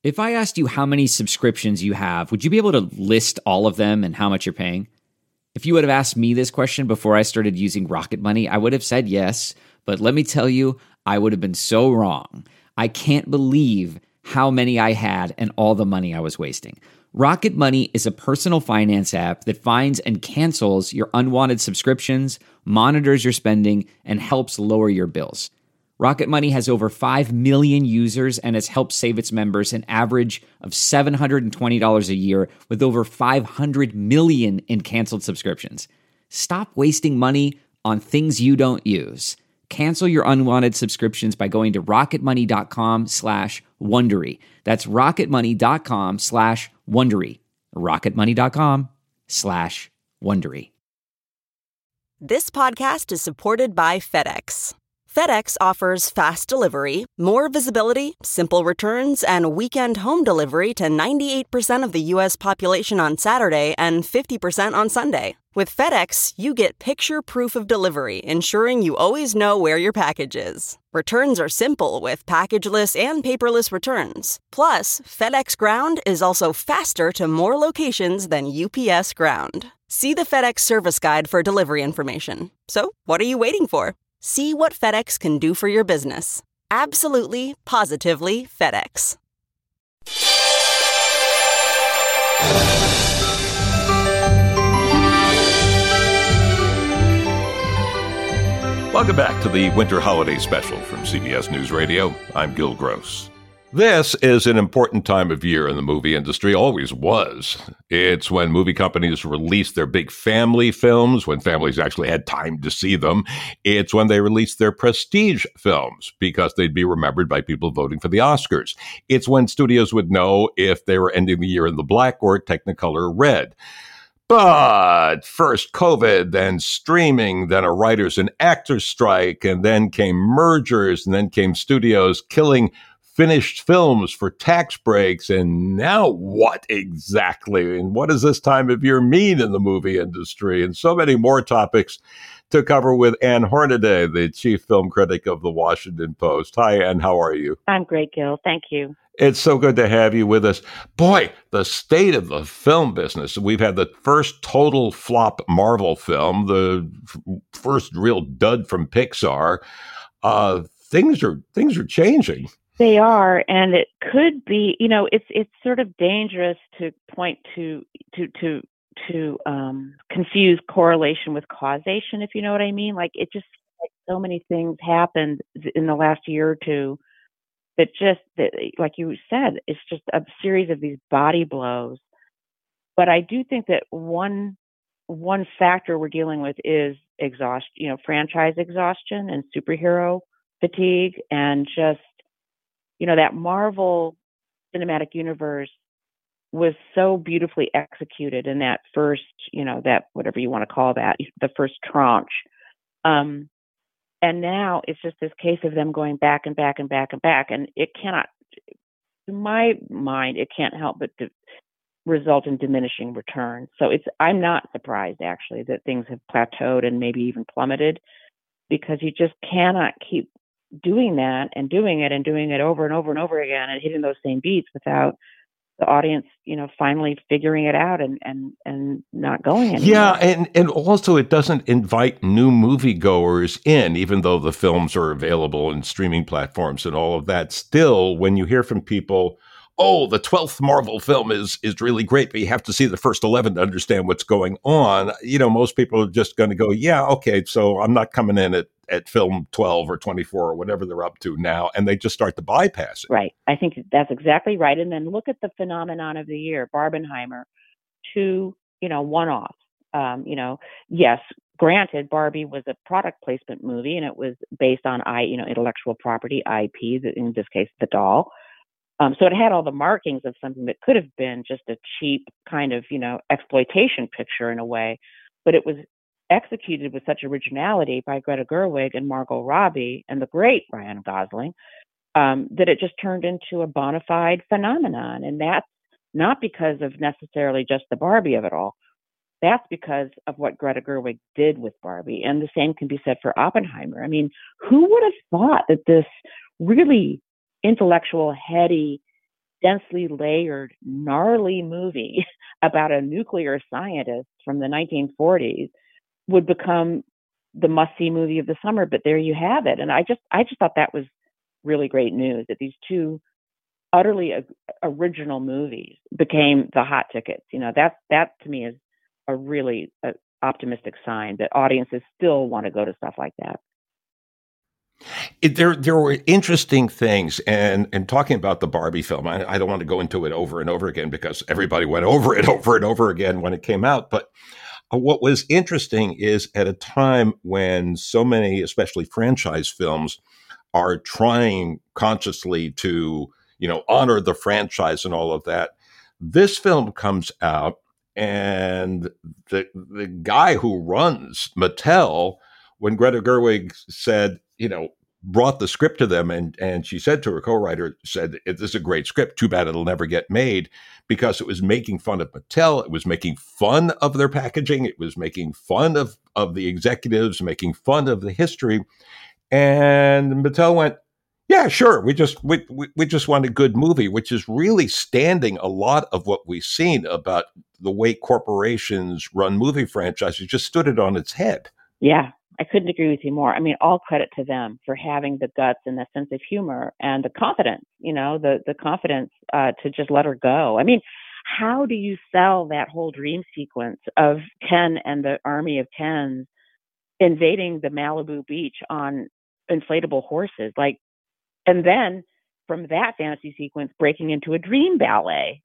If I asked you how many subscriptions you have, would you be able to list all of them and how much you're paying? If you would have asked me this question before I started using Rocket Money, I would have said yes, but let me tell you, I would have been so wrong. I can't believe how many I had and all the money I was wasting. Rocket Money is a personal finance app that finds and cancels your unwanted subscriptions, monitors your spending, and helps lower your bills. Rocket Money has over 5 million users and has helped save its members an average of $720 a year with over 500 million in canceled subscriptions. Stop wasting money on things you don't use. Cancel your unwanted subscriptions by going to rocketmoney.com/Wondery. That's rocketmoney.com/Wondery. rocketmoney.com/Wondery. This podcast is supported by FedEx. FedEx offers fast delivery, more visibility, simple returns, and weekend home delivery to 98% of the U.S. population on Saturday and 50% on Sunday. With FedEx, you get picture proof of delivery, ensuring you always know where your package is. Returns are simple with packageless and paperless returns. Plus, FedEx Ground is also faster to more locations than UPS Ground. See the FedEx service guide for delivery information. So, what are you waiting for? See what FedEx can do for your business. Absolutely, positively FedEx. Welcome back to the Winter Holiday Special from CBS News Radio. I'm Gil Gross. This is an important time of year in the movie industry, always was. It's when movie companies release their big family films, when families actually had time to see them. It's when they release their prestige films, because they'd be remembered by people voting for the Oscars. It's when studios would know if they were ending the year in the black or Technicolor red. But first COVID, then streaming, then a writers and actors strike, and then came mergers, and then came studios killing finished films for tax breaks. And now what exactly? And what does this time of year mean in the movie industry? And so many more topics to cover with Ann Hornaday, the chief film critic of the Washington Post. Hi, Ann. How are you? I'm great, Gil. Thank you. It's so good to have you with us. Boy, the state of the film business. We've had the first total flop Marvel film, the first real dud from Pixar. Things are changing. They are, and it could be. It's sort of dangerous to point to confuse correlation with causation, if you know what I mean. Like it just so many things happened in the last year or two that like you said, it's just a series of these body blows. But I do think that one factor we're dealing with is franchise exhaustion and superhero fatigue, and just that Marvel Cinematic Universe was so beautifully executed in that first, that whatever you want to call that, the first tranche. And now it's just this case of them going back and back and back and back. And it cannot, to my mind, it can't help but to result in diminishing returns. So I'm not surprised actually that things have plateaued and maybe even plummeted, because you just cannot keep doing that and doing it over and over and over again and hitting those same beats without the audience, finally figuring it out and not going anymore. Yeah, and also it doesn't invite new moviegoers in, even though the films are available in streaming platforms and all of that. Still, when you hear from people, oh, the 12th Marvel film is really great, but you have to see the first 11 to understand what's going on. Most people are just going to go, yeah, okay, so I'm not coming in at film 12 or 24 or whatever they're up to now, and they just start to bypass it. Right. I think that's exactly right. And then look at the phenomenon of the year, Barbenheimer, two, one-off. Yes, granted, Barbie was a product placement movie, and it was based on intellectual property, IP, in this case, the doll. So it had all the markings of something that could have been just a cheap kind of, exploitation picture in a way, but it was executed with such originality by Greta Gerwig and Margot Robbie and the great Ryan Gosling, that it just turned into a bona fide phenomenon. And that's not because of necessarily just the Barbie of it all. That's because of what Greta Gerwig did with Barbie. And the same can be said for Oppenheimer. I mean, who would have thought that this really intellectual, heady densely layered, gnarly movie about a nuclear scientist from the 1940s would become the must-see movie of the summer. But there you have it. And I just thought that was really great news that these two utterly original movies became the hot tickets. That to me is a really optimistic sign that audiences still want to go to stuff like that. There were interesting things, and talking about the Barbie film, I don't want to go into it over and over again because everybody went over it over and over again when it came out. But what was interesting is at a time when so many, especially franchise films, are trying consciously to, honor the franchise and all of that. This film comes out, and the guy who runs Mattel, when Greta Gerwig said, brought the script to them, and she said to her co-writer, said, "This is a great script. Too bad it'll never get made," because it was making fun of Mattel. It was making fun of their packaging. It was making fun of the executives, making fun of the history. And Mattel went, "Yeah, sure. We just want a good movie," which is really standing a lot of what we've seen about the way corporations run movie franchises. Just stood it on its head. Yeah, I couldn't agree with you more. I mean, all credit to them for having the guts and the sense of humor and the confidence, the confidence to just let her go. I mean, how do you sell that whole dream sequence of Ken and the army of Kens invading the Malibu beach on inflatable horses? And then from that fantasy sequence, breaking into a dream ballet.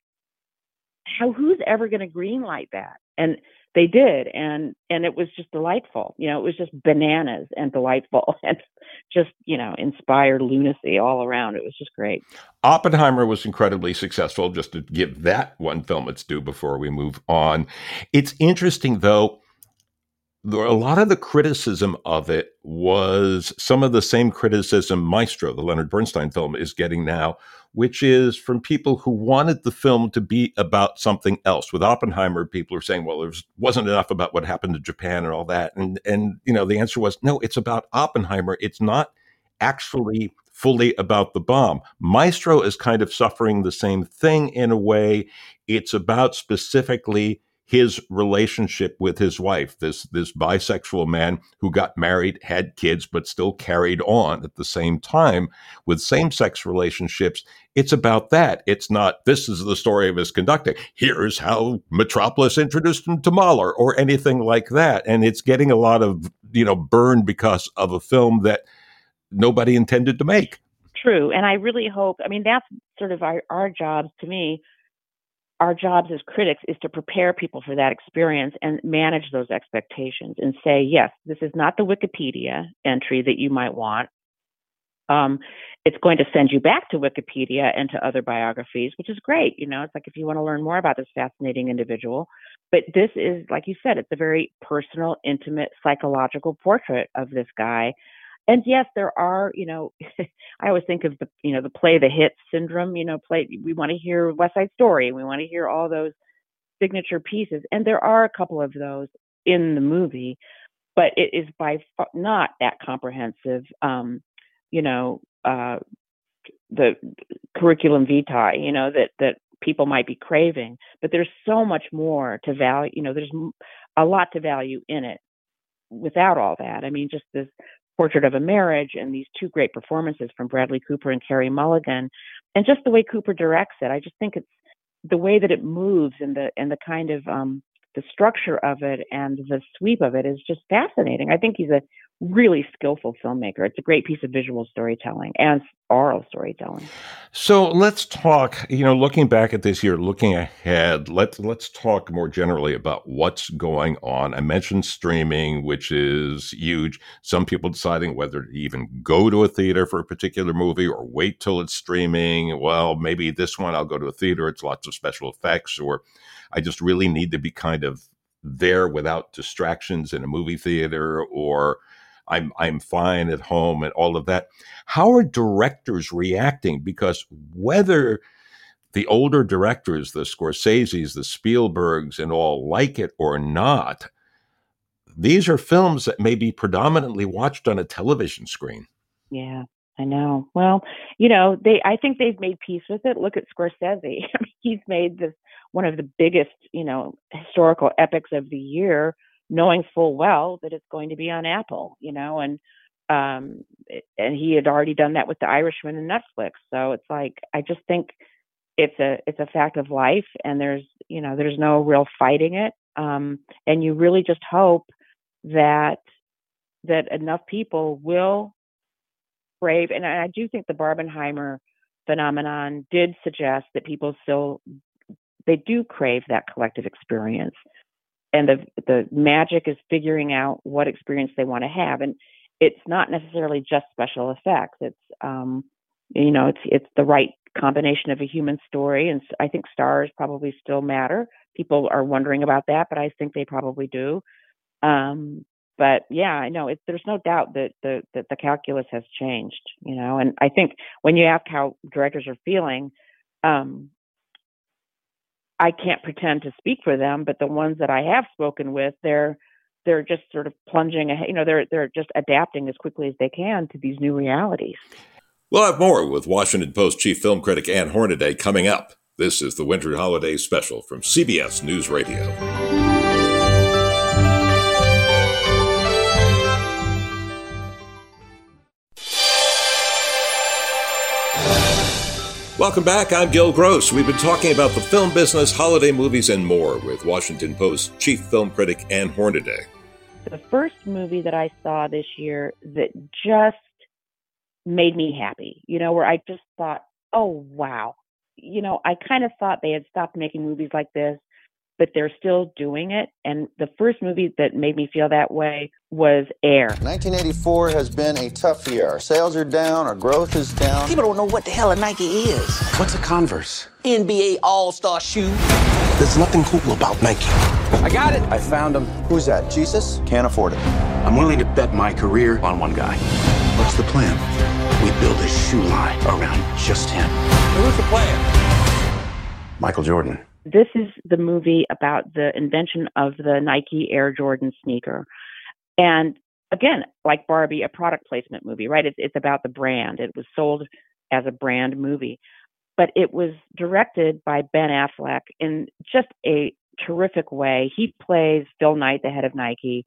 Who's ever going to greenlight that? And they did, and it was just delightful. It was just bananas and delightful, and just inspired lunacy all around. It was just great. Oppenheimer was incredibly successful. Just to give that one film its due before we move on, it's interesting though. A lot of the criticism of it was some of the same criticism Maestro, the Leonard Bernstein film, is getting now, which is from people who wanted the film to be about something else. With Oppenheimer, people are saying, well, there wasn't enough about what happened to Japan and all that. And the answer was, no, it's about Oppenheimer. It's not actually fully about the bomb. Maestro is kind of suffering the same thing in a way. It's about specifically his relationship with his wife, this bisexual man who got married, had kids, but still carried on at the same time with same-sex relationships. It's about that. It's not, this is the story of his conducting. Here's how Metropolis introduced him to Mahler or anything like that. And it's getting a lot of, burn because of a film that nobody intended to make. True. And I really hope, that's sort of our jobs to me. Our jobs as critics is to prepare people for that experience and manage those expectations and say, yes, this is not the Wikipedia entry that you might want. It's going to send you back to Wikipedia and to other biographies, which is great. It's like if you want to learn more about this fascinating individual. But this is, like you said, it's a very personal, intimate, psychological portrait of this guy. And yes, there are, I always think of the play the hit syndrome, we want to hear West Side Story. We want to hear all those signature pieces. And there are a couple of those in the movie, but it is by far not that comprehensive, the curriculum vitae, that people might be craving. But there's so much more to value, there's a lot to value in it without all that. Just this Portrait of a Marriage and these two great performances from Bradley Cooper and Carey Mulligan, and just the way Cooper directs it. I just think it's the way that it moves and the kind of the structure of it and the sweep of it is just fascinating. I think he's a really skillful filmmaker. It's a great piece of visual storytelling and oral storytelling. So let's talk, looking back at this year, looking ahead, let's talk more generally about what's going on. I mentioned streaming, which is huge. Some people deciding whether to even go to a theater for a particular movie or wait till it's streaming. Well, maybe this one I'll go to a theater. It's lots of special effects, or I just really need to be kind of there without distractions in a movie theater, or I'm fine at home and all of that. How are directors reacting? Because whether the older directors, the Scorseses, the Spielbergs and all like it or not, these are films that may be predominantly watched on a television screen. Yeah. I know. Well, I think they've made peace with it. Look at Scorsese. I mean, he's made this one of the biggest, historical epics of the year, knowing full well that it's going to be on Apple, and he had already done that with The Irishman and Netflix. So it's like, I just think it's a fact of life, and there's no real fighting it. And you really just hope that enough people will brave. And I do think the Barbenheimer phenomenon did suggest that people they do crave that collective experience. And the magic is figuring out what experience they want to have. And it's not necessarily just special effects. It's, it's the right combination of a human story. And I think stars probably still matter. People are wondering about that, but I think they probably do. But yeah, I know there's no doubt that the calculus has changed, and I think when you ask how directors are feeling, I can't pretend to speak for them, but the ones that I have spoken with, they're just sort of plunging ahead. They're just adapting as quickly as they can to these new realities. We'll have more with Washington Post chief film critic Ann Hornaday coming up. This is the Winter Holiday Special from CBS News Radio. Welcome back. I'm Gil Gross. We've been talking about the film business, holiday movies, and more with Washington Post chief film critic Ann Hornaday. The first movie that I saw this year that just made me happy, where I just thought, oh, wow. I kind of thought they had stopped making movies like this, but they're still doing it. And the first movie that made me feel that way was Air. 1984 has been a tough year. Our sales are down, our growth is down. People don't know what the hell a Nike is. What's a Converse? NBA All-Star shoe. There's nothing cool about Nike. I got it. I found him. Who's that, Jesus? Can't afford it. I'm willing to bet my career on one guy. What's the plan? We build a shoe line around just him. Who's the player? Michael Jordan. This is the movie about the invention of the Nike Air Jordan sneaker. And again, like Barbie, a product placement movie, right? It's about the brand. It was sold as a brand movie. But it was directed by Ben Affleck in just a terrific way. He plays Phil Knight, the head of Nike.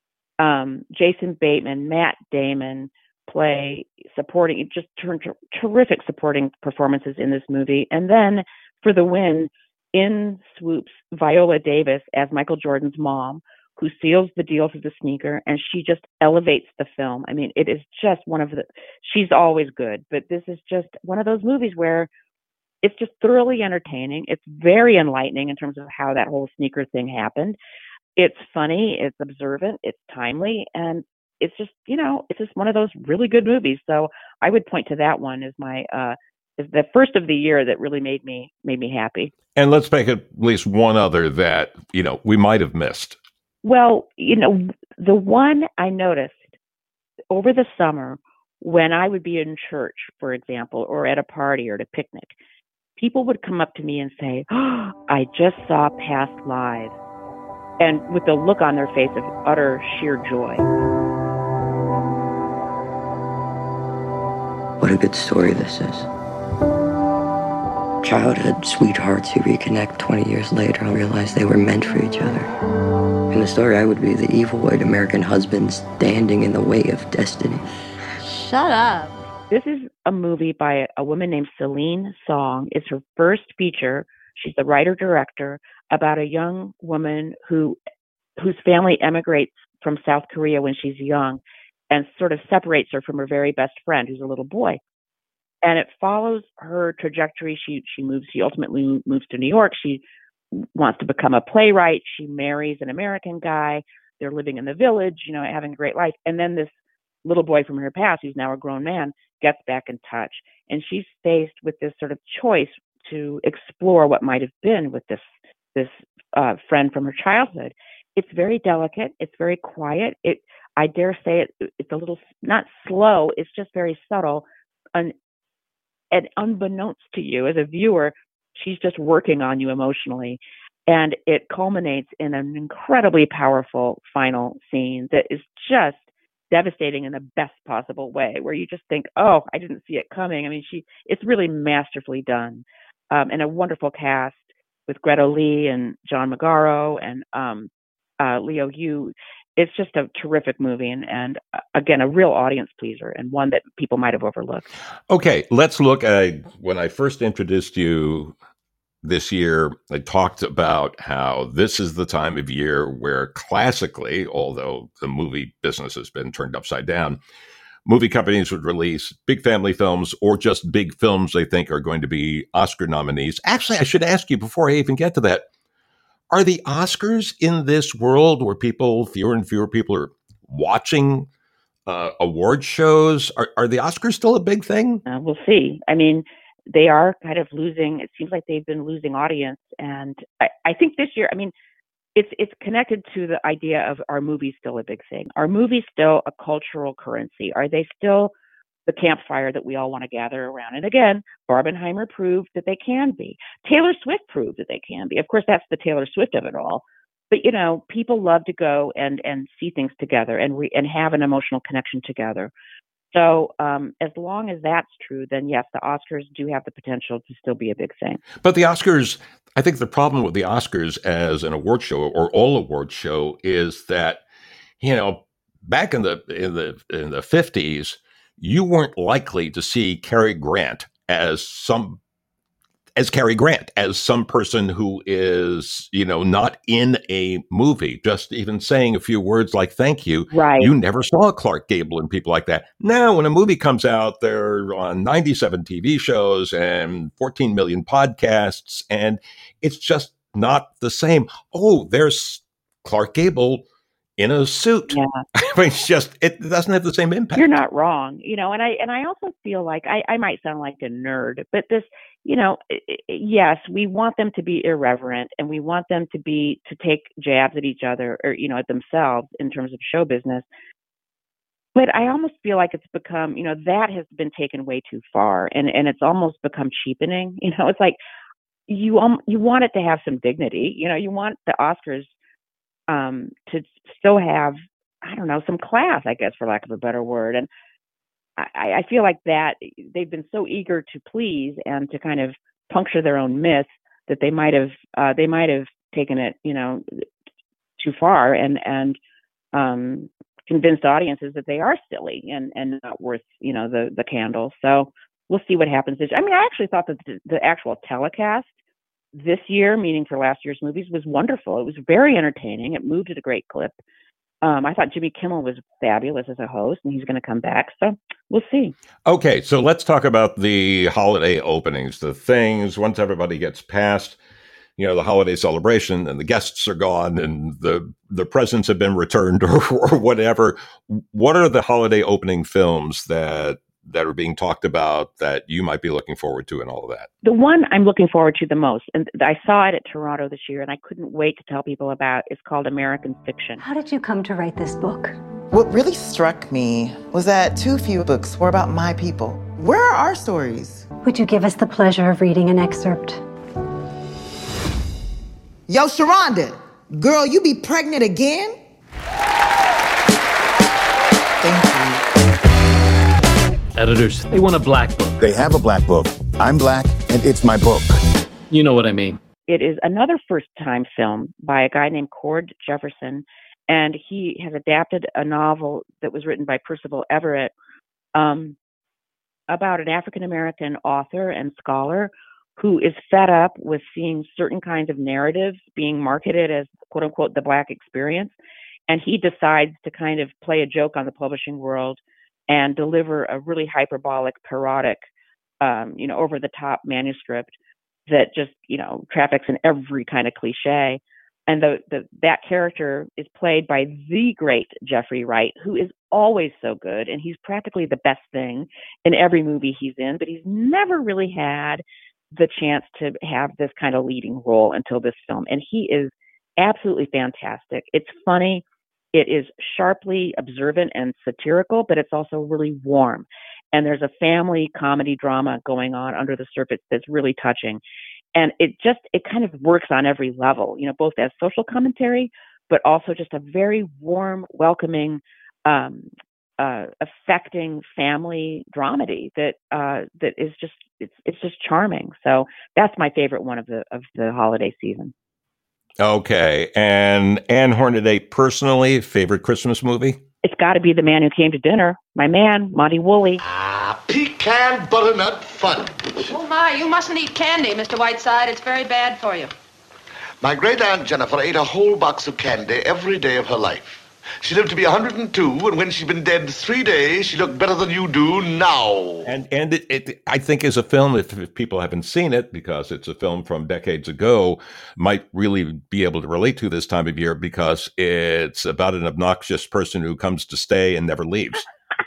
Jason Bateman, Matt Damon play supporting, just terrific supporting performances in this movie. And then for the win, in swoops Viola Davis as Michael Jordan's mom, who seals the deal for the sneaker, and she just elevates the film. I mean, it is just she's always good, but this is just one of those movies where it's just thoroughly entertaining. It's very enlightening in terms of how that whole sneaker thing happened. It's funny, it's observant, it's timely, and it's just, it's just one of those really good movies. So I would point to that one as is the first of the year that really made me happy. And let's make at least one other that, we might have missed. Well, the one I noticed over the summer when I would be in church, for example, or at a party or at a picnic, people would come up to me and say, oh, I just saw Past Lives. And with the look on their face of utter sheer joy. What a good story this is. Childhood sweethearts who reconnect 20 years later and realize they were meant for each other. In the story, I would be the evil white American husband standing in the way of destiny. Shut up. This is a movie by a woman named Celine Song. It's her first feature. She's the writer-director about a young woman whose family emigrates from South Korea when she's young and sort of separates her from her very best friend, who's a little boy. And it follows her trajectory. She ultimately moves to New York. She wants to become a playwright. She marries an American guy. They're living in the village, having a great life. And then this little boy from her past, who's now a grown man, gets back in touch. And she's faced with this sort of choice to explore what might have been with this friend from her childhood. It's very delicate. It's very quiet. I dare say it's a little, not slow, it's just very subtle. And unbeknownst to you as a viewer, she's just working on you emotionally. And it culminates in an incredibly powerful final scene that is just devastating in the best possible way, where you just think, oh, I didn't see it coming. I mean, it's really masterfully done, and a wonderful cast with Greta Lee and John Magaro and Leo Yu. It's just a terrific movie, and again, a real audience pleaser, and one that people might have overlooked. Okay, let's look at when I first introduced you this year. I talked about how this is the time of year where classically, although the movie business has been turned upside down, movie companies would release big family films or just big films they think are going to be Oscar nominees. Actually, I should ask you before I even get to that, are the Oscars in this world where fewer and fewer people are watching award shows? Are the Oscars still a big thing? We'll see. I mean, they are kind of losing. It seems like they've been losing audience, and I think this year, I mean, it's connected to the idea of, are movies still a big thing? Are movies still a cultural currency? Are they still the campfire that we all want to gather around? And again, Barbenheimer proved that they can be. Taylor Swift proved that they can be. Of course, that's the Taylor Swift of it all. But people love to go and see things together and have an emotional connection together. So as long as that's true, then yes, the Oscars do have the potential to still be a big thing. But the Oscars, I think the problem with the Oscars as an award show or all award show is that, back in the 50s, you weren't likely to see Cary Grant as some person who is, not in a movie, just even saying a few words like thank you. Right. You never saw Clark Gable and people like that. Now, when a movie comes out, they're on 97 TV shows and 14 million podcasts, and it's just not the same. Oh, there's Clark Gable in a suit. Yeah. I mean, it doesn't have the same impact. You're not wrong. And I also feel like I might sound like a nerd, but this, yes, we want them to be irreverent, and we want them to take jabs at each other or, at themselves in terms of show business. But I almost feel like it's become, that has been taken way too far, and it's almost become cheapening. It's like you want it to have some dignity. You want the Oscars to still have, I don't know, some class, I guess, for lack of a better word. And I feel like that they've been so eager to please and to kind of puncture their own myth that they might have taken it, too far and convinced audiences that they are silly and not worth, the candle. So we'll see what happens. I mean, I actually thought that the actual telecast this year, meaning for last year's movies, was wonderful. It was very entertaining. It moved at a great clip. I thought Jimmy Kimmel was fabulous as a host, and he's going to come back. So we'll see. Okay, so let's talk about the holiday openings, the things once everybody gets past, the holiday celebration and the guests are gone and the presents have been returned or whatever. What are the holiday opening films that are being talked about that you might be looking forward to and all of that? The one I'm looking forward to the most, and I saw it at Toronto this year, and I couldn't wait to tell people about, is called American Fiction. How did you come to write this book? What really struck me was that too few books were about my people. Where are our stories? Would you give us the pleasure of reading an excerpt? Yo, Sharonda, girl, you be pregnant again? Thank you. Editors, they want a black book. They have a black book. I'm black, and it's my book. You know what I mean. It is another first-time film by a guy named Cord Jefferson, and he has adapted a novel that was written by Percival Everett about an African-American author and scholar who is fed up with seeing certain kinds of narratives being marketed as, quote-unquote, the Black experience, and he decides to kind of play a joke on the publishing world and deliver a really hyperbolic, parodic, over-the-top manuscript that just, traffics in every kind of cliche. And that character is played by the great Jeffrey Wright, who is always so good, and he's practically the best thing in every movie he's in, but he's never really had the chance to have this kind of leading role until this film. And he is absolutely fantastic. It's funny. It is sharply observant and satirical, but it's also really warm. And there's a family comedy drama going on under the surface that's really touching. And it kind of works on every level, both as social commentary, but also just a very warm, welcoming affecting family dramedy that is just it's just charming. So that's my favorite one of the holiday season. Okay, and Ann Hornaday, personally, favorite Christmas movie? It's got to be The Man Who Came to Dinner. My man, Monty Woolley. Pecan butternut fudge. Oh, my, you mustn't eat candy, Mr. Whiteside. It's very bad for you. My great-aunt Jennifer ate a whole box of candy every day of her life. She lived to be 102, and when she'd been dead 3 days, she looked better than you do now. And it I think is a film, if people haven't seen it, because it's a film from decades ago, might really be able to relate to this time of year, because it's about an obnoxious person who comes to stay and never leaves.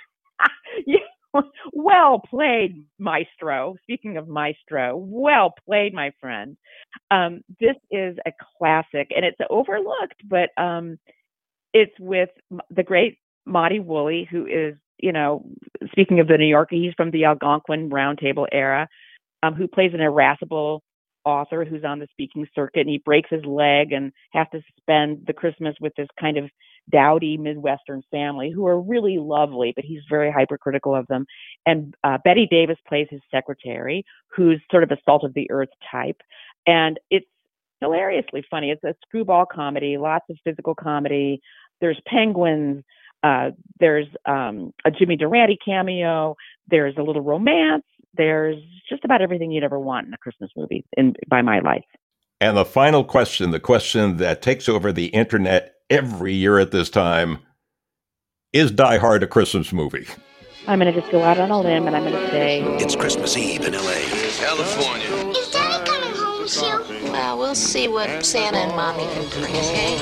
Well played, Maestro. Speaking of Maestro, well played, my friend. This is a classic, and it's overlooked, but it's with the great Monty Woolley, who is, speaking of the New Yorker, he's from the Algonquin Round Table era, who plays an irascible author who's on the speaking circuit, and he breaks his leg and has to spend the Christmas with this kind of dowdy Midwestern family who are really lovely, but he's very hypercritical of them. And Betty Davis plays his secretary, who's sort of a salt of the earth type. And it's hilariously funny. It's a screwball comedy, lots of physical comedy. There's penguins. There's a Jimmy Durante cameo. There's a little romance. There's just about everything you'd ever want in a Christmas movie by my life. And the final question, the question that takes over the internet every year at this time, is Die Hard a Christmas movie? I'm going to just go out on a limb, and I'm going to say... It's Christmas Eve in L.A., California. Is Daddy coming home soon? Well, we'll see what Santa and Mommy can bring, okay?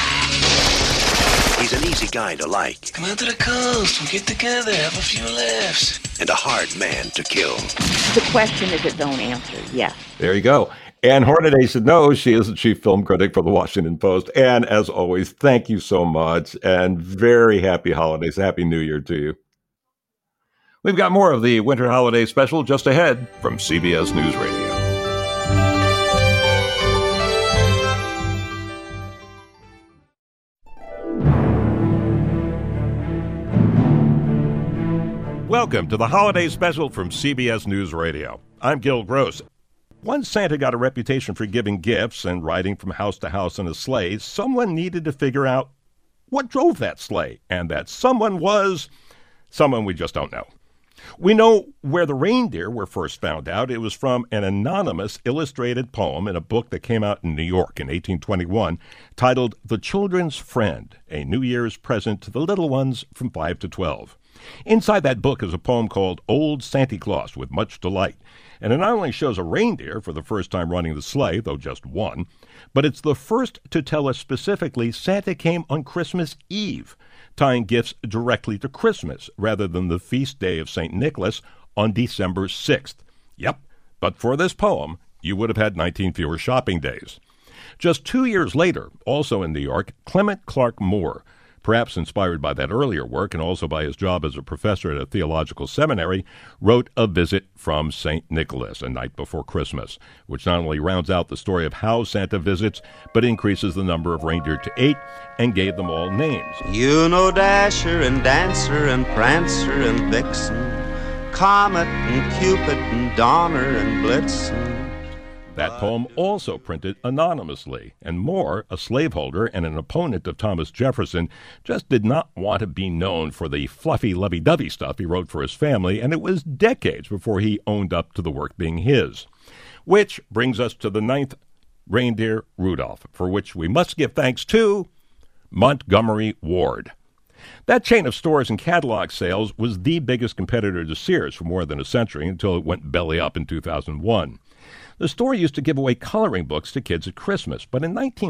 He's an easy guy to like. Come out to the coast, we'll get together, have a few laughs. And a hard man to kill. The question is its own answer, yes. There you go. Ann Hornaday should know she is the chief film critic for the Washington Post. And as always, thank you so much, and very happy holidays. Happy New Year to you. We've got more of the Winter Holiday Special just ahead from CBS News Radio. Welcome to the Holiday Special from CBS News Radio. I'm Gil Gross. Once Santa got a reputation for giving gifts and riding from house to house in a sleigh, someone needed to figure out what drove that sleigh. And that someone was someone we just don't know. We know where the reindeer were first found out. It was from an anonymous illustrated poem in a book that came out in New York in 1821 titled The Children's Friend, a New Year's Present to the Little Ones from 5 to 12. Inside that book is a poem called Old Santy Claus with Much Delight. And it not only shows a reindeer for the first time running the sleigh, though just one, but it's the first to tell us specifically Santa came on Christmas Eve, tying gifts directly to Christmas rather than the feast day of St. Nicholas on December 6th. Yep, but for this poem, you would have had 19 fewer shopping days. Just 2 years later, also in New York, Clement Clark Moore, perhaps inspired by that earlier work and also by his job as a professor at a theological seminary, wrote A Visit from St. Nicholas, A Night Before Christmas, which not only rounds out the story of how Santa visits, but increases the number of reindeer to 8 and gave them all names. You know Dasher and Dancer and Prancer and Vixen, Comet and Cupid and Donner and Blitzen. That poem also printed anonymously, and Moore, a slaveholder and an opponent of Thomas Jefferson, just did not want to be known for the fluffy, lovey-dovey stuff he wrote for his family, and it was decades before he owned up to the work being his. Which brings us to the 9th reindeer, Rudolph, for which we must give thanks to Montgomery Ward. That chain of stores and catalog sales was the biggest competitor to Sears for more than a century until it went belly up in 2001. The store used to give away coloring books to kids at Christmas, but in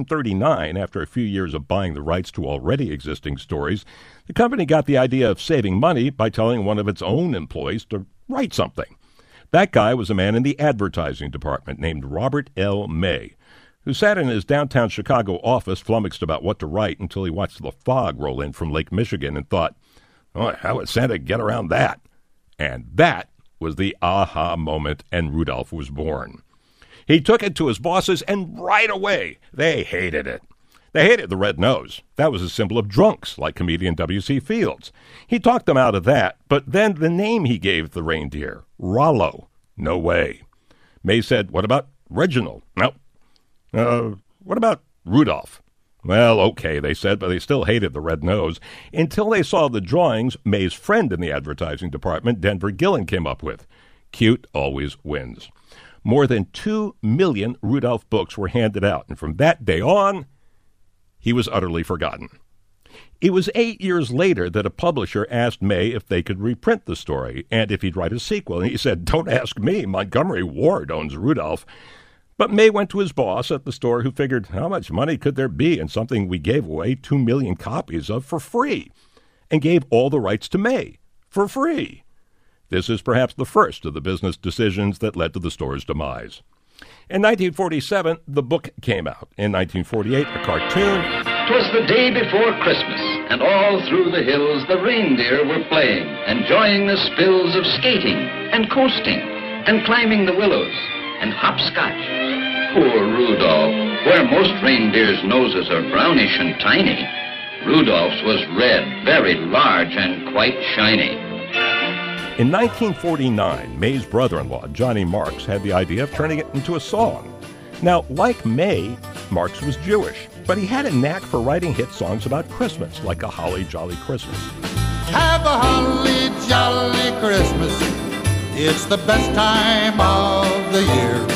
1939, after a few years of buying the rights to already existing stories, the company got the idea of saving money by telling one of its own employees to write something. That guy was a man in the advertising department named Robert L. May, who sat in his downtown Chicago office flummoxed about what to write until he watched the fog roll in from Lake Michigan and thought, oh, how would Santa get around that? And that was the aha moment, and Rudolph was born. He took it to his bosses, and right away, they hated it. They hated the red nose. That was a symbol of drunks, like comedian W.C. Fields. He talked them out of that, but then the name he gave the reindeer, Rollo. No way. May said, what about Reginald? Nope. What about Rudolph? Well, okay, they said, but they still hated the red nose until they saw the drawings May's friend in the advertising department, Denver Gillen, came up with. Cute always wins. More than 2 million Rudolph books were handed out, and from that day on, he was utterly forgotten. It was 8 years later that a publisher asked May if they could reprint the story and if he'd write a sequel, and he said, "Don't ask me. Montgomery Ward owns Rudolph." But May went to his boss at the store, who figured, how much money could there be in something we gave away 2 million copies of for free, and gave all the rights to May for free. This is perhaps the first of the business decisions that led to the store's demise. In 1947, the book came out. In 1948, a cartoon. 'Twas the day before Christmas, and all through the hills the reindeer were playing, enjoying the spills of skating and coasting and climbing the willows and hopscotch. Poor Rudolph. Where most reindeers' noses are brownish and tiny, Rudolph's was red, very large, and quite shiny. In 1949, May's brother-in-law, Johnny Marks, had the idea of turning it into a song. Now, like May, Marks was Jewish, but he had a knack for writing hit songs about Christmas, like A Holly Jolly Christmas. Have a holly jolly Christmas. It's the best time of the year.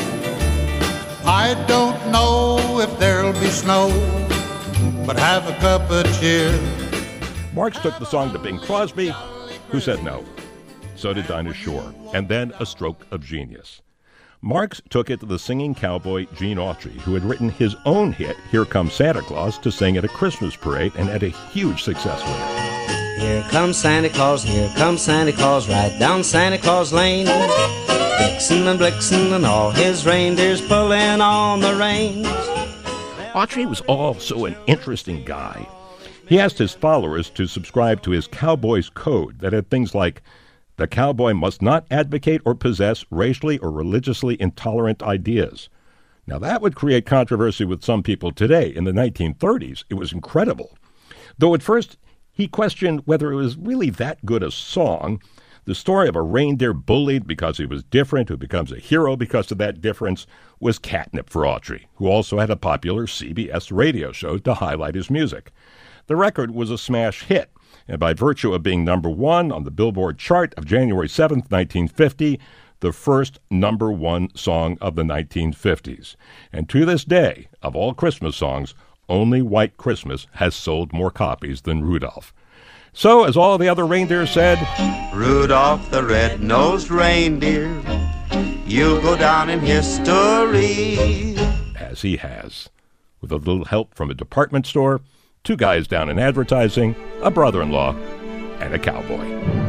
I don't know if there'll be snow, but have a cup of cheer. Marks took the song to Bing Crosby, who said no. So did Dinah Shore, and then a stroke of genius. Marks took it to the singing cowboy Gene Autry, who had written his own hit, Here Comes Santa Claus, to sing at a Christmas parade and had a huge success with it. Here comes Santa Claus, right down Santa Claus Lane. Vixen and Blixen and all his reindeers pulling on the reins. Autry was also an interesting guy. He asked his followers to subscribe to his Cowboy's Code that had things like, the cowboy must not advocate or possess racially or religiously intolerant ideas. Now, that would create controversy with some people today. In the 1930s, it was incredible. Though at first, he questioned whether it was really that good a song. The story of a reindeer bullied because he was different, who becomes a hero because of that difference, was catnip for Autry, who also had a popular CBS radio show to highlight his music. The record was a smash hit, and by virtue of being number one on the Billboard chart of January 7th, 1950, the first number one song of the 1950s. And to this day, of all Christmas songs, only White Christmas has sold more copies than Rudolph. So, as all the other reindeer said, Rudolph the red-nosed reindeer, you'll go down in history. As he has. With a little help from a department store, 2 guys down in advertising, a brother-in-law, and a cowboy.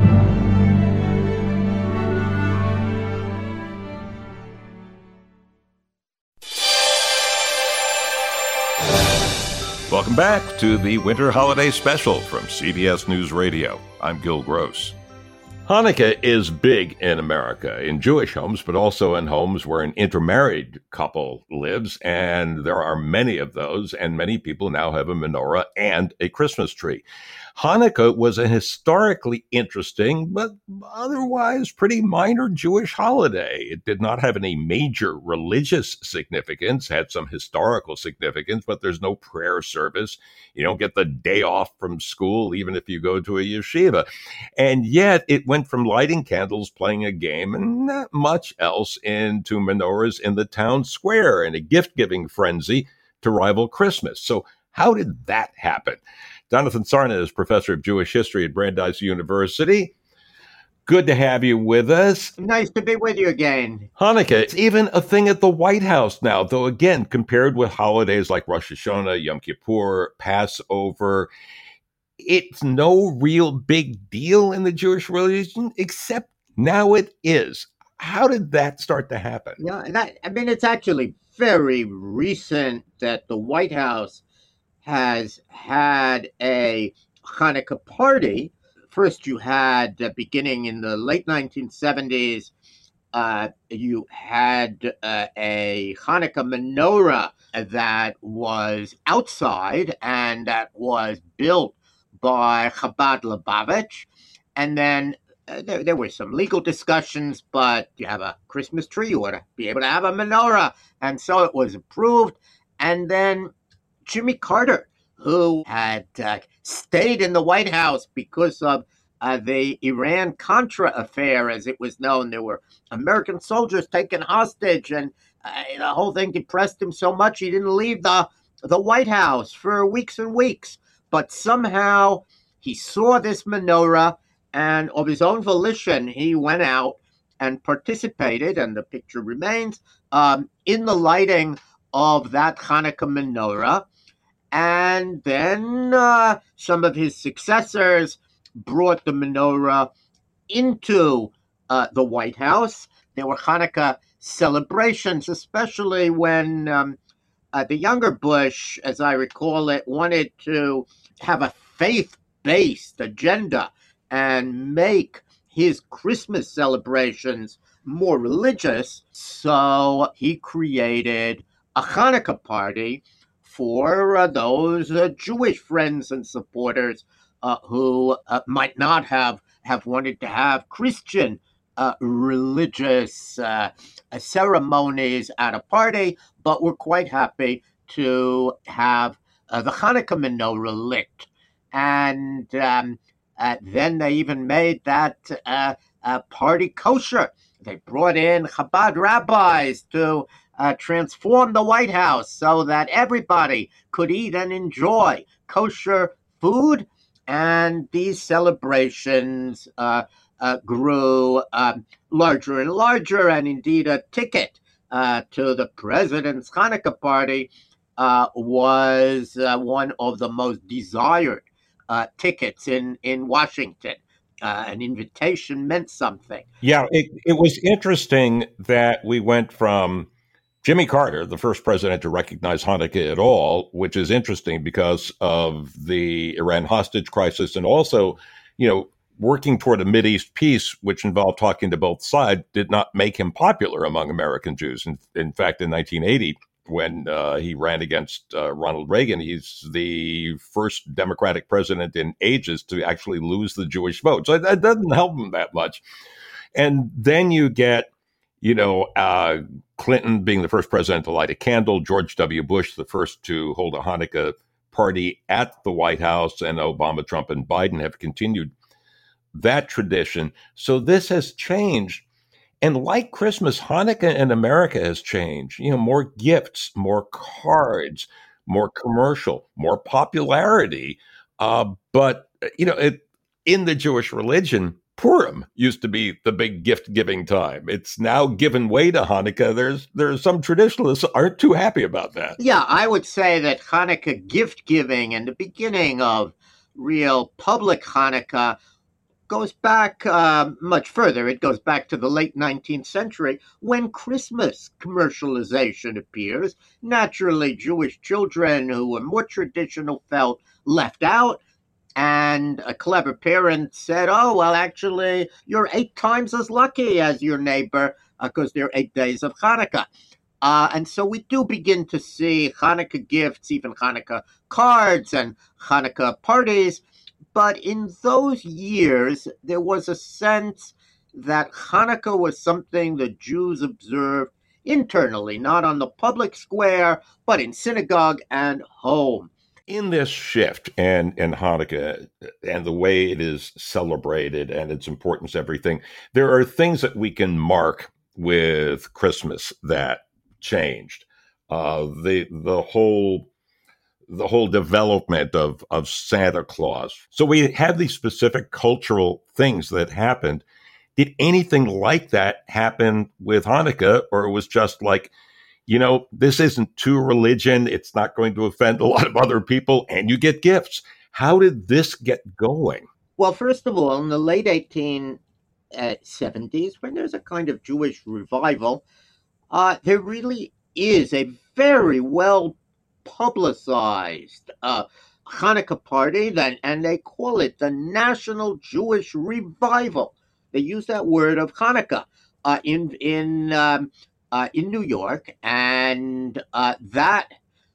Welcome back to the Winter Holiday Special from CBS News Radio. I'm Gil Gross. Hanukkah is big in America, in Jewish homes, but also in homes where an intermarried couple lives, and there are many of those, and many people now have a menorah and a Christmas tree. Hanukkah was a historically interesting, but otherwise pretty minor Jewish holiday. It did not have any major religious significance, had some historical significance, but there's no prayer service. You don't get the day off from school, even if you go to a yeshiva. And yet it went from lighting candles, playing a game, and not much else into menorahs in the town square and a gift-giving frenzy to rival Christmas. So how did that happen? Jonathan Sarna is professor of Jewish history at Brandeis University. Good to have you with us. Nice to be with you again. Hanukkah, it's even a thing at the White House now, though again, compared with holidays like Rosh Hashanah, Yom Kippur, Passover, it's no real big deal in the Jewish religion, except now it is. How did that start to happen? Yeah, it's actually very recent that the White House has had a Hanukkah party. First, you had, beginning in the late 1970s, you had a Hanukkah menorah that was outside and that was built by Chabad Lubavitch. And then there were some legal discussions, but you have a Christmas tree, you ought to be able to have a menorah. And so it was approved. And then Jimmy Carter, who had stayed in the White House because of the Iran-Contra affair, as it was known. There were American soldiers taken hostage, and the whole thing depressed him so much he didn't leave the White House for weeks and weeks. But somehow he saw this menorah, and of his own volition, he went out and participated, and the picture remains, in the lighting of that Hanukkah menorah. And then some of his successors brought the menorah into the White House. There were Hanukkah celebrations, especially when the younger Bush, as I recall it, wanted to have a faith-based agenda and make his Christmas celebrations more religious. So he created a Hanukkah party for those Jewish friends and supporters who might not have wanted to have Christian religious ceremonies at a party, but were quite happy to have the Hanukkah menorah lit. And then they even made that party kosher. They brought in Chabad rabbis to transform the White House so that everybody could eat and enjoy kosher food. And these celebrations grew larger and larger, and indeed a ticket to the president's Hanukkah party was one of the most desired tickets in Washington. An invitation meant something. Yeah, it was interesting that we went from Jimmy Carter, the first president to recognize Hanukkah at all, which is interesting because of the Iran hostage crisis, and also, working toward a Mideast peace, which involved talking to both sides, did not make him popular among American Jews. In fact, in 1980, when he ran against Ronald Reagan, he's the first Democratic president in ages to actually lose the Jewish vote. So that doesn't help him that much. And then you get, Clinton being the first president to light a candle, George W. Bush, the first to hold a Hanukkah party at the White House, and Obama, Trump, and Biden have continued that tradition. So this has changed. And like Christmas, Hanukkah in America has changed. More gifts, more cards, more commercial, more popularity. But in the Jewish religion, Purim used to be the big gift-giving time. It's now given way to Hanukkah. There's some traditionalists aren't too happy about that. Yeah, I would say that Hanukkah gift-giving and the beginning of real public Hanukkah goes back much further. It goes back to the late 19th century when Christmas commercialization appears. Naturally, Jewish children who were more traditional felt left out. And a clever parent said, oh, well, actually, you're 8 times as lucky as your neighbor because there are 8 days of Hanukkah. And so we do begin to see Hanukkah gifts, even Hanukkah cards and Hanukkah parties. But in those years, there was a sense that Hanukkah was something the Jews observed internally, not on the public square, but in synagogue and home. In this shift and Hanukkah and the way it is celebrated and its importance, everything, there are things that we can mark with Christmas that changed. The whole development of Santa Claus. So we had these specific cultural things that happened. Did anything like that happen with Hanukkah, or it was just like, this isn't too religion, it's not going to offend a lot of other people, and you get gifts? How did this get going? Well, first of all, in the late 1870s, when there's a kind of Jewish revival, there really is a very well publicized Hanukkah party, and they call it the National Jewish Revival. They use that word of Hanukkah. in New York, and that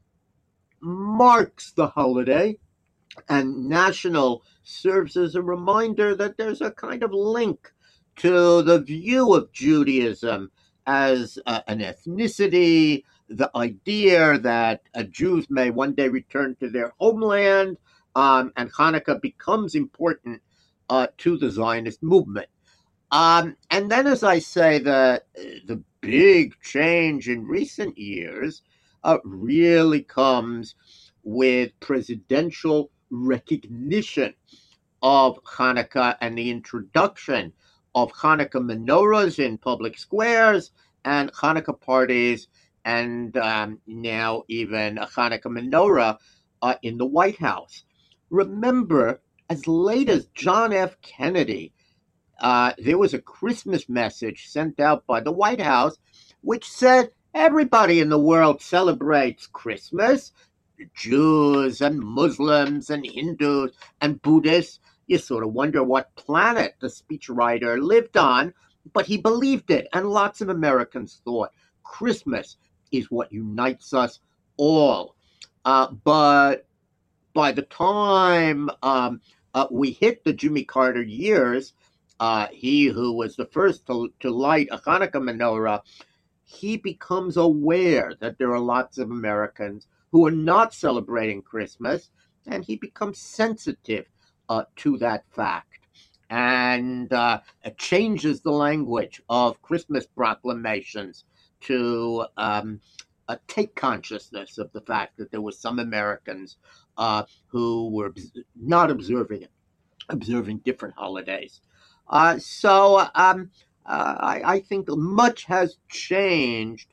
marks the holiday. And national serves as a reminder that there's a kind of link to the view of Judaism as an ethnicity, the idea that Jews may one day return to their homeland, and Hanukkah becomes important to the Zionist movement. And then, as I say, the big change in recent years really comes with presidential recognition of Hanukkah and the introduction of Hanukkah menorahs in public squares and Hanukkah parties, and now even a Hanukkah menorah in the White House. Remember, as late as John F. Kennedy, there was a Christmas message sent out by the White House which said everybody in the world celebrates Christmas. Jews and Muslims and Hindus and Buddhists. You sort of wonder what planet the speechwriter lived on, but he believed it. And lots of Americans thought Christmas is what unites us all. But by the time we hit the Jimmy Carter years, he who was the first to light a Hanukkah menorah, he becomes aware that there are lots of Americans who are not celebrating Christmas, and he becomes sensitive to that fact, and changes the language of Christmas proclamations to take consciousness of the fact that there were some Americans who were not observing different holidays. So I think much has changed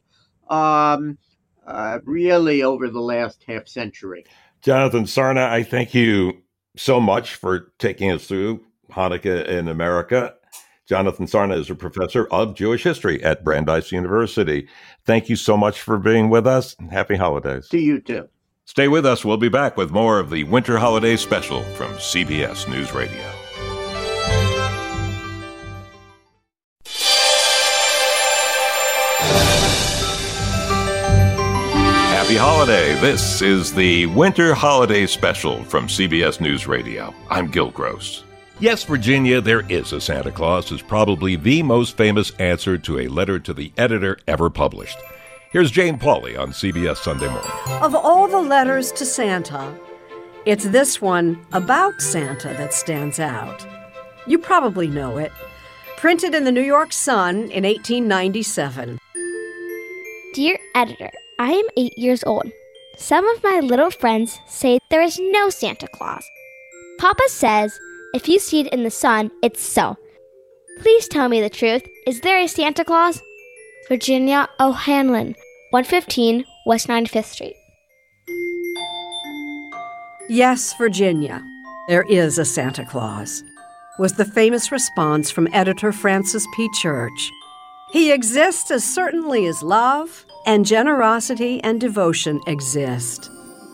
really over the last half century. Jonathan Sarna, I thank you so much for taking us through Hanukkah in America. Jonathan Sarna is a professor of Jewish history at Brandeis University. Thank you so much for being with us. Happy holidays. To you too. Stay with us. We'll be back with more of the Winter Holiday Special from CBS News Radio. Happy holiday. This is the Winter Holiday Special from CBS News Radio. I'm Gil Gross. Yes, Virginia, there is a Santa Claus is probably the most famous answer to a letter to the editor ever published. Here's Jane Pauley on CBS Sunday Morning. Of all the letters to Santa, it's this one about Santa that stands out. You probably know it. Printed in the New York Sun in 1897. Dear editor, I am 8 years old. Some of my little friends say there is no Santa Claus. Papa says if you see it in the sun, it's so. Please tell me the truth. Is there a Santa Claus? Virginia O'Hanlon, 115 West 95th Street. Yes, Virginia, there is a Santa Claus, was the famous response from editor Francis P. Church. He exists as certainly as love and generosity and devotion exist.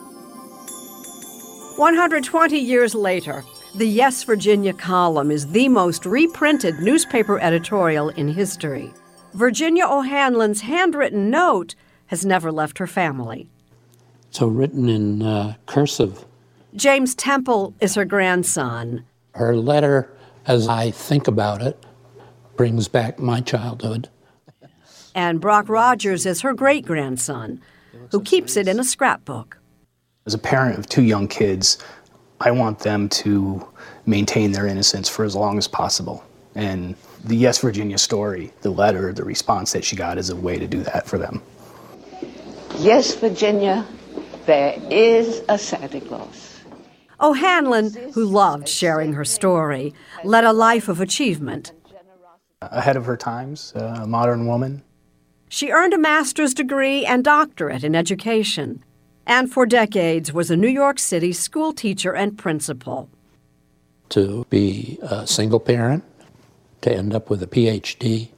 120 years later, the Yes, Virginia column is the most reprinted newspaper editorial in history. Virginia O'Hanlon's handwritten note has never left her family. So written in cursive. James Temple is her grandson. Her letter, as I think about it, brings back my childhood. And Brock Rogers is her great-grandson, who keeps it in a scrapbook. As a parent of two young kids, I want them to maintain their innocence for as long as possible. And the Yes, Virginia story, the letter, the response that she got is a way to do that for them. Yes, Virginia, there is a Santa Claus. O'Hanlon, who loved sharing her story, led a life of achievement. Ahead of her times, a modern woman. She earned a master's degree and doctorate in education, and for decades was a New York City school teacher and principal. To be a single parent, to end up with a PhD,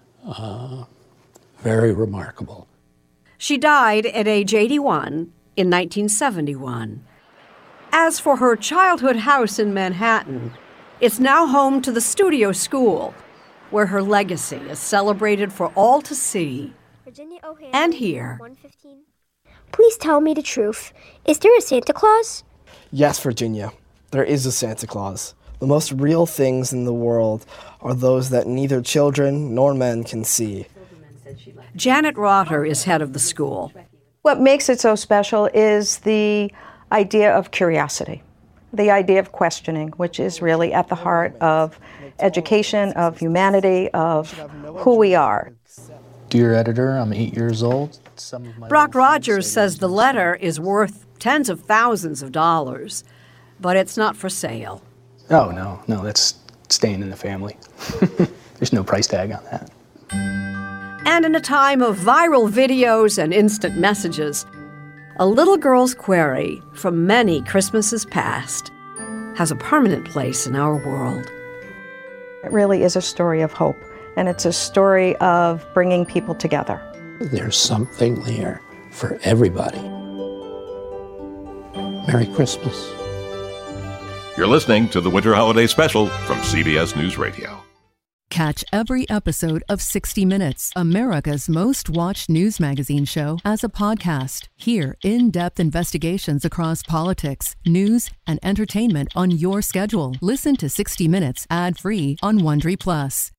very remarkable. She died at age 81 in 1971. As for her childhood house in Manhattan, it's now home to the Studio School, where her legacy is celebrated for all to see and hear. Please tell me the truth. Is there a Santa Claus? Yes, Virginia. There is a Santa Claus. The most real things in the world are those that neither children nor men can see. Janet Rotter is head of the school. What makes it so special is the idea of curiosity, the idea of questioning, which is really at the heart of education, of humanity, of who we are. Dear editor, I'm 8 years old. Brock Rogers says the letter is worth tens of thousands of dollars, but it's not for sale. Oh, no, that's staying in the family. There's no price tag on that. And in a time of viral videos and instant messages, a little girl's query from many Christmases past has a permanent place in our world. It really is a story of hope, and it's a story of bringing people together. There's something there for everybody. Merry Christmas. You're listening to the Winter Holiday Special from CBS News Radio. Catch every episode of 60 Minutes, America's most watched news magazine show, as a podcast. Hear in-depth investigations across politics, news, and entertainment on your schedule. Listen to 60 Minutes ad-free on Wondery Plus.